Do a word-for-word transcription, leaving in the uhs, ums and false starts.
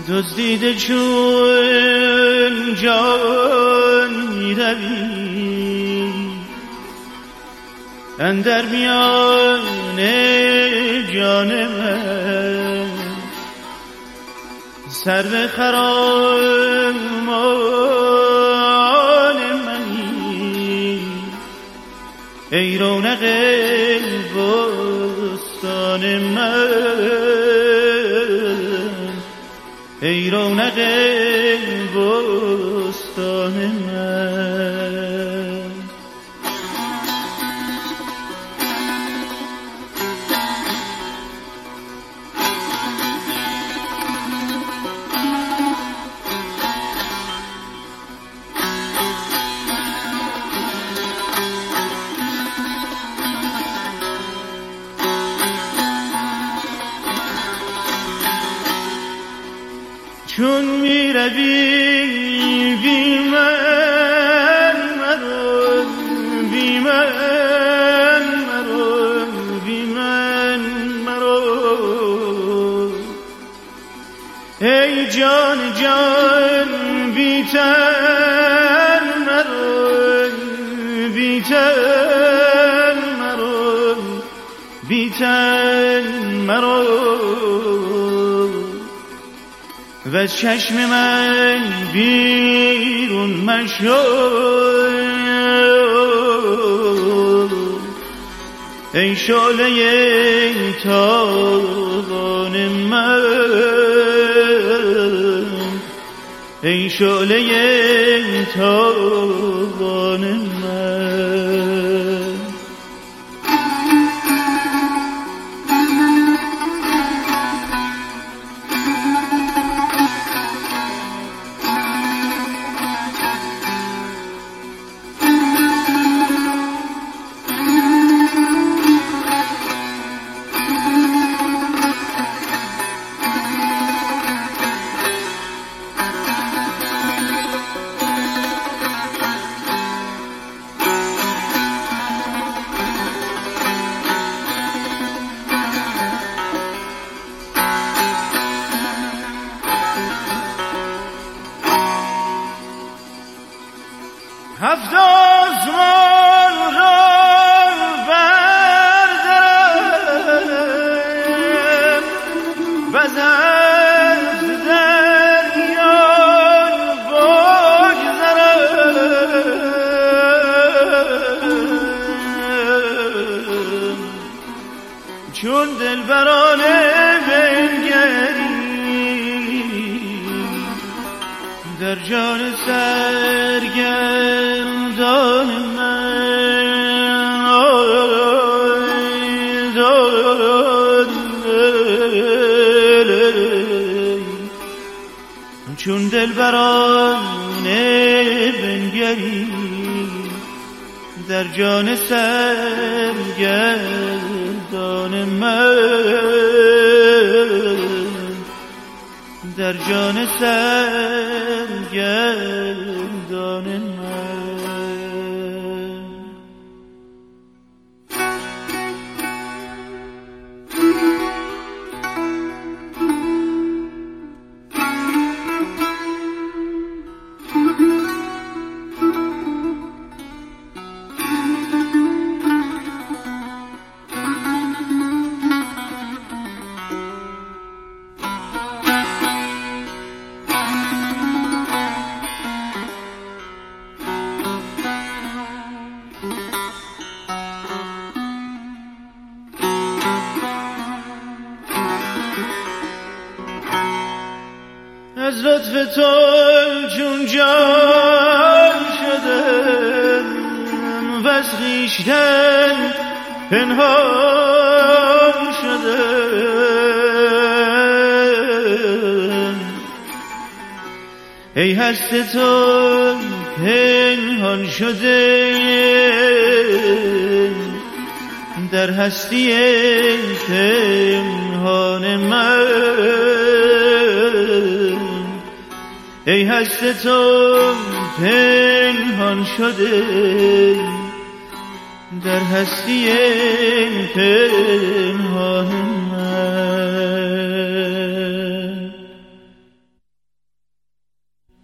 دزدیده چون جان میروی اندر میان جان من سر به خرامان منی ای رونق بستان من ای رونق بستان من چون می روی بی من مرو بی من مرو بی من مرو ای جان جان بی تن مرو بی تن مرو بی تن مرو و از چشم من بیرون مشو ای شعله تابان من ای شعله تابان من هفت آسمان را بردارم و از هفت دریا بگذرم چون دلبرانه بنگری در جان سرگردان من چون دلبرانه بنگری در جان سرگردان من در جان سرگردان من از لطف تو چون جان شدم و از خویشتن پنهان شدم ای هست تو پنهان شده در هستی پنهان من ای هست تو پنهان شده در هستی پنهان